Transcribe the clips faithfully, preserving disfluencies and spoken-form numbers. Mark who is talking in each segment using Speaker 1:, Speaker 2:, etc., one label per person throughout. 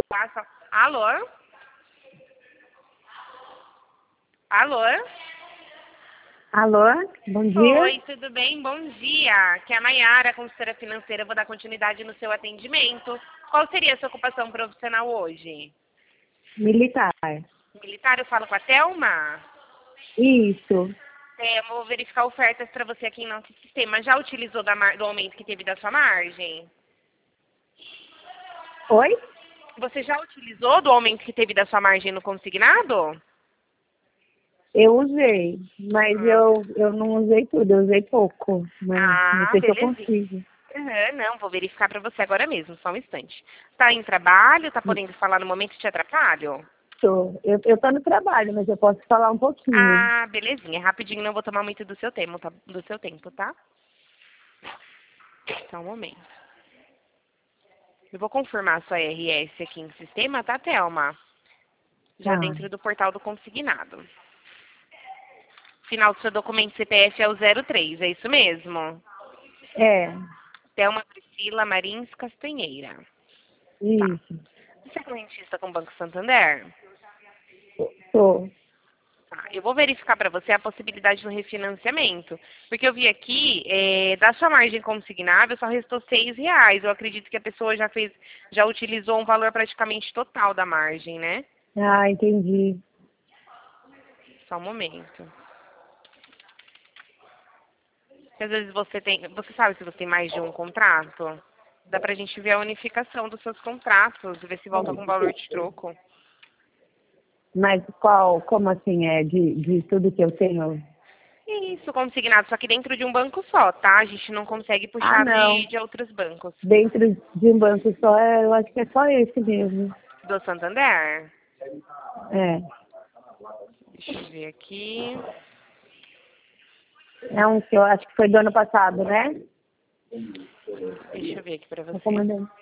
Speaker 1: Passa. Alô? Alô?
Speaker 2: Alô, bom dia.
Speaker 1: Oi, tudo bem? Bom dia. Aqui é a Mayara, consultora financeira. Eu vou dar continuidade no seu atendimento. Qual seria a sua ocupação profissional hoje?
Speaker 2: Militar.
Speaker 1: Militar, eu falo com a Thelma?
Speaker 2: Isso.
Speaker 1: É, eu vou verificar ofertas para você aqui em nosso sistema. Já utilizou da mar... do aumento que teve da sua margem?
Speaker 2: Oi?
Speaker 1: Você já utilizou do aumento que teve da sua margem no consignado?
Speaker 2: Eu usei, mas
Speaker 1: Ah,
Speaker 2: eu, eu não usei tudo, eu usei pouco. Mas não
Speaker 1: ah
Speaker 2: sei se eu
Speaker 1: belezinha.
Speaker 2: consigo.
Speaker 1: Uhum, não, vou verificar para você agora mesmo, só um instante. Tá em trabalho? Tá podendo falar no momento que te atrapalho?
Speaker 2: Tô. Eu, eu tô no trabalho, mas eu posso falar um pouquinho.
Speaker 1: Ah, belezinha. Rapidinho, não vou tomar muito do seu tempo, tá? Do seu tempo, tá? Só um momento. Eu vou confirmar a sua R S aqui em sistema, tá, Thelma? Já
Speaker 2: Tá.
Speaker 1: dentro do portal do consignado. Final do seu documento C P F é o zero três, é isso mesmo?
Speaker 2: É,
Speaker 1: Thelma Priscila Marins Castanheira. Tá.
Speaker 2: isso.
Speaker 1: Você é correntista com o Banco Santander?
Speaker 2: Tô.
Speaker 1: Tá, eu vou verificar para você a possibilidade do refinanciamento, porque eu vi aqui, é, da sua margem consignável só restou seis reais. Eu acredito que a pessoa já fez, já utilizou um valor praticamente total da margem, né?
Speaker 2: Ah, entendi.
Speaker 1: Só um momento. Porque às vezes você tem, você sabe se você tem mais de um contrato? Dá pra gente ver a unificação dos seus contratos, ver se volta com valor de troco.
Speaker 2: Mas qual, como assim, é de, de tudo que eu tenho?
Speaker 1: Isso, consignado, só que dentro de um banco só, tá? A gente não consegue
Speaker 2: Ah,
Speaker 1: puxar de,
Speaker 2: não.
Speaker 1: de outros bancos.
Speaker 2: Dentro de um banco só, é, eu acho que é só esse mesmo.
Speaker 1: Do Santander?
Speaker 2: É.
Speaker 1: Deixa eu ver aqui.
Speaker 2: É um que eu acho que foi do ano passado, né?
Speaker 1: Deixa eu ver aqui pra
Speaker 2: Tô
Speaker 1: você.
Speaker 2: comandando.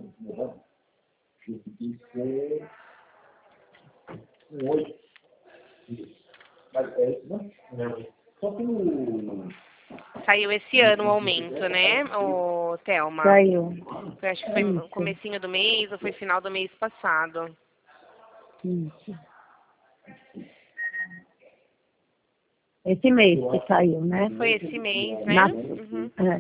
Speaker 1: Saiu esse ano o aumento, né, ô Thelma?
Speaker 2: Saiu.
Speaker 1: Eu acho que foi no
Speaker 2: Isso.
Speaker 1: comecinho do mês ou foi final do mês passado.
Speaker 2: Isso. Esse mês que saiu, né?
Speaker 1: Foi esse mês, né?
Speaker 2: Na...
Speaker 1: Uhum.
Speaker 2: É.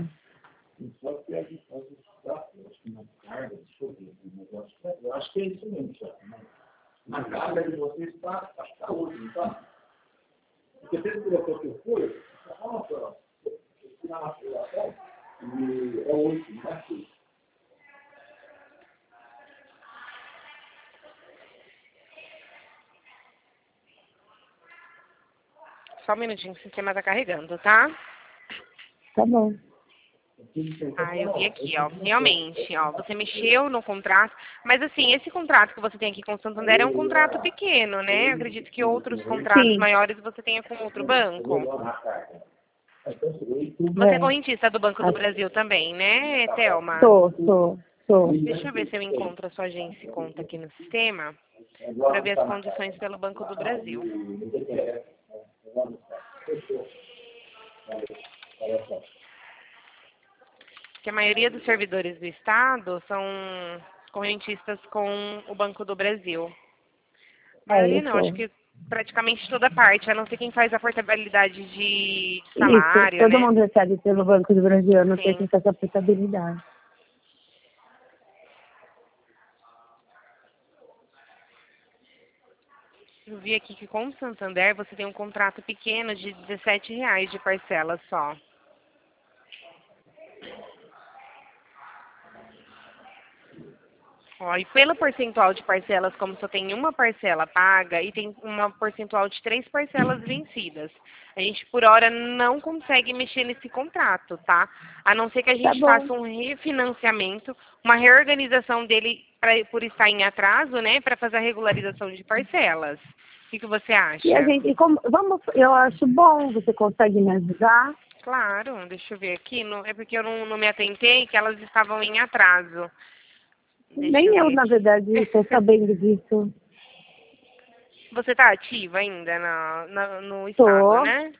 Speaker 1: Só um minutinho, o sistema tá carregando, tá?
Speaker 2: Tá bom.
Speaker 1: Ah, eu vi aqui, ó. Realmente, ó, você mexeu no contrato, mas assim, esse contrato que você tem aqui com o Santander é um contrato pequeno, né? Acredito que outros contratos
Speaker 2: Sim.
Speaker 1: maiores você tenha com outro banco. Você é
Speaker 2: É.
Speaker 1: correntista do Banco do
Speaker 2: Acho-
Speaker 1: Brasil também, né, Thelma?
Speaker 2: Tô, tô, tô.
Speaker 1: Deixa eu ver se eu encontro a sua agência e conta aqui no sistema, para ver as condições pelo Banco do Brasil. Que a maioria dos servidores do Estado são correntistas com o Banco do Brasil. A
Speaker 2: É,
Speaker 1: maioria
Speaker 2: eu
Speaker 1: não, acho
Speaker 2: sou.
Speaker 1: que praticamente toda parte, a não ser quem faz a portabilidade de
Speaker 2: Isso.
Speaker 1: salário,
Speaker 2: Todo
Speaker 1: né?
Speaker 2: mundo recebe pelo Banco do Brasil, eu não sei
Speaker 1: Sim.
Speaker 2: quem faz a aplicabilidade.
Speaker 1: Eu vi aqui que com o Santander você tem um contrato pequeno de dezessete reais de parcela só. Ó, e pelo percentual de parcelas, como só tem uma parcela paga e tem uma percentual de três parcelas vencidas, a gente por hora não consegue mexer nesse contrato, tá? A não ser que a
Speaker 2: Tá
Speaker 1: gente
Speaker 2: bom.
Speaker 1: faça um refinanciamento, uma reorganização dele pra, por estar em atraso, né, para fazer a regularização de parcelas. O que, que você
Speaker 2: E a
Speaker 1: acha?
Speaker 2: gente, e como, vamos, eu acho bom, você consegue me ajudar?
Speaker 1: Claro, deixa eu ver aqui. Não, é porque eu não, não me atentei que elas estavam em atraso. Deixa eu
Speaker 2: Nem eu,
Speaker 1: ver
Speaker 2: na
Speaker 1: aqui.
Speaker 2: verdade, estou sabendo disso.
Speaker 1: Você está ativa ainda na, na- no estado,
Speaker 2: Tô,
Speaker 1: né?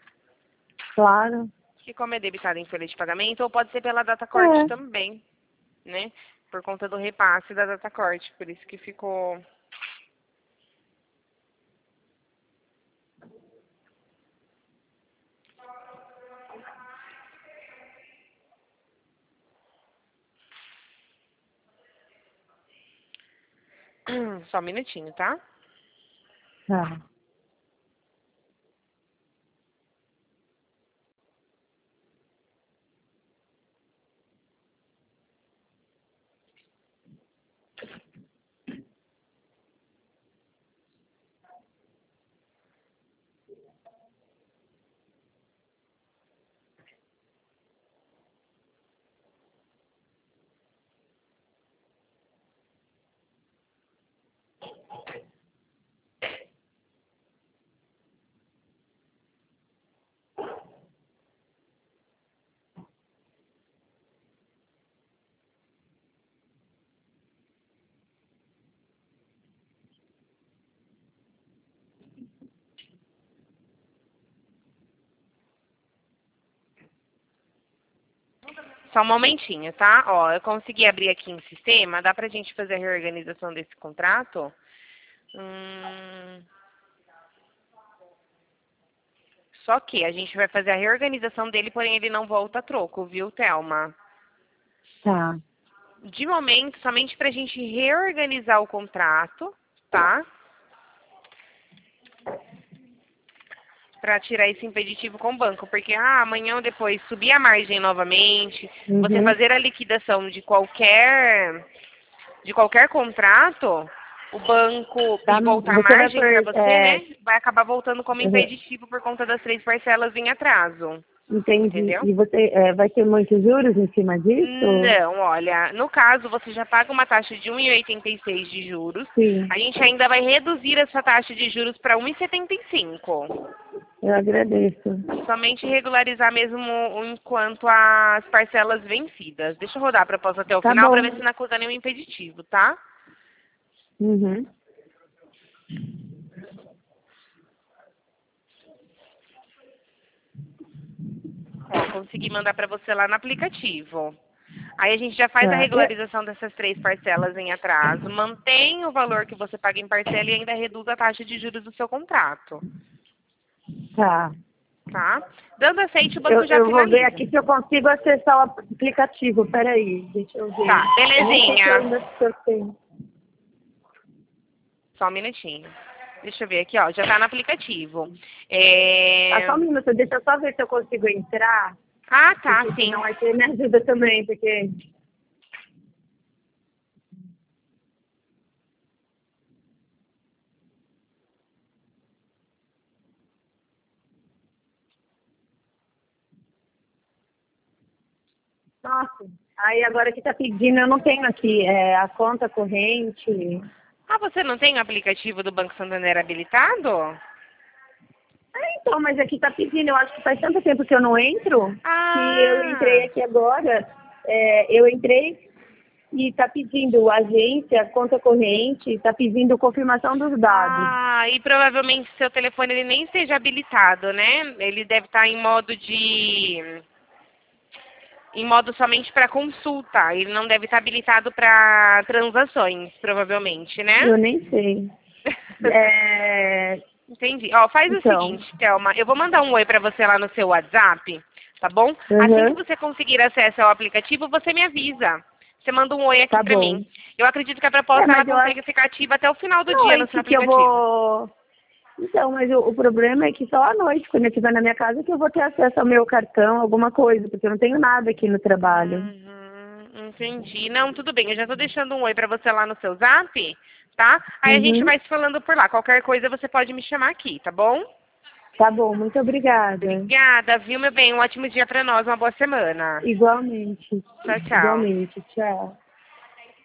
Speaker 2: claro.
Speaker 1: Que como é debitado em folha de pagamento, ou pode ser pela data corte
Speaker 2: É,
Speaker 1: também, né? Por conta do repasse da data corte, por isso que ficou... Só um minutinho, tá?
Speaker 2: Tá.
Speaker 1: Só um momentinho, tá? Ó, eu consegui abrir aqui em sistema. Dá pra gente fazer a reorganização desse contrato? Hum... Só que a gente vai fazer a reorganização dele, porém ele não volta a troco, viu, Thelma?
Speaker 2: Tá.
Speaker 1: De momento, somente pra gente reorganizar o contrato, tá? Para tirar esse impeditivo com o banco, porque ah, amanhã ou depois subir a margem novamente,
Speaker 2: Uhum.
Speaker 1: você fazer a liquidação de qualquer de qualquer contrato, o banco
Speaker 2: Tá,
Speaker 1: e voltar a
Speaker 2: você vai
Speaker 1: margem para
Speaker 2: por,
Speaker 1: você,
Speaker 2: é,
Speaker 1: né, vai acabar voltando como
Speaker 2: uhum,
Speaker 1: impeditivo por conta das três parcelas em atraso,
Speaker 2: entendi.
Speaker 1: entendeu?
Speaker 2: E você é, vai ter muitos juros em cima disso?
Speaker 1: Não, olha, no caso você já paga uma taxa de um vírgula oitenta e seis de juros,
Speaker 2: Sim,
Speaker 1: a gente ainda vai reduzir essa taxa de juros para um vírgula setenta e cinco.
Speaker 2: eu agradeço.
Speaker 1: Somente regularizar mesmo enquanto as parcelas vencidas. Deixa eu rodar a proposta até o
Speaker 2: Tá
Speaker 1: final para ver
Speaker 2: bom.
Speaker 1: se não acusa nenhum impeditivo, tá?
Speaker 2: Uhum.
Speaker 1: Ó, consegui mandar para você lá no aplicativo. Aí a gente já faz a
Speaker 2: Tá. É,
Speaker 1: regularização dessas três parcelas em atraso, mantém o valor que você paga em parcela e ainda reduz a taxa de juros do seu contrato,
Speaker 2: tá.
Speaker 1: tá? Dando aceite, o banco
Speaker 2: Eu,
Speaker 1: já
Speaker 2: eu vou ver
Speaker 1: finaliza.
Speaker 2: aqui se eu consigo acessar o aplicativo. Peraí, deixa eu ver.
Speaker 1: Tá,
Speaker 2: Eu nem sei se eu ainda
Speaker 1: belezinha.
Speaker 2: se eu tenho.
Speaker 1: Só um minutinho. Deixa eu ver aqui, ó, já tá no aplicativo.
Speaker 2: Tá, só
Speaker 1: É...
Speaker 2: um minuto, deixa eu só ver se eu consigo entrar.
Speaker 1: Ah, tá,
Speaker 2: Porque
Speaker 1: sim.
Speaker 2: senão aí você me ajuda também, porque... Nossa, aí agora que tá pedindo, eu não tenho aqui é, a conta corrente.
Speaker 1: Ah, você não tem o aplicativo do Banco Santander habilitado?
Speaker 2: Ah, então, mas aqui tá pedindo, eu acho que faz tanto tempo que eu não entro, que eu entrei
Speaker 1: Ah,
Speaker 2: aqui agora, é, eu entrei e tá pedindo agência, conta corrente, tá pedindo confirmação dos dados.
Speaker 1: ah, e provavelmente seu telefone ele nem esteja habilitado, né? Ele deve estar em modo de... em modo somente para consulta. Ele não deve estar habilitado para transações, provavelmente, né?
Speaker 2: Eu nem sei. É,
Speaker 1: Entendi. Ó, faz o
Speaker 2: então,
Speaker 1: seguinte, Thelma, eu vou mandar um oi para você lá no seu WhatsApp, tá bom? Assim que
Speaker 2: uhum,
Speaker 1: você conseguir acesso ao aplicativo, você me avisa. Você manda um oi aqui
Speaker 2: tá
Speaker 1: para
Speaker 2: bom.
Speaker 1: mim. Eu acredito que a
Speaker 2: É,
Speaker 1: proposta ela
Speaker 2: mas eu acho
Speaker 1: consegue ficar ativa até o final do
Speaker 2: que à
Speaker 1: dia no seu
Speaker 2: noite que eu
Speaker 1: aplicativo.
Speaker 2: vou... Então, mas o, o problema é que só à noite, quando eu estiver na minha casa, que eu vou ter acesso ao meu cartão, alguma coisa, porque eu não tenho nada aqui no trabalho.
Speaker 1: Uhum, entendi. Não, tudo bem. Eu já tô deixando um oi para você lá no seu Zap, tá? Aí a gente
Speaker 2: Uhum.
Speaker 1: vai se falando por lá. Qualquer coisa você pode me chamar aqui, tá bom?
Speaker 2: Tá bom, muito obrigada.
Speaker 1: Obrigada, viu, meu bem? Um ótimo dia para nós, uma boa semana.
Speaker 2: Igualmente.
Speaker 1: Tchau, tchau.
Speaker 2: Igualmente. Tchau.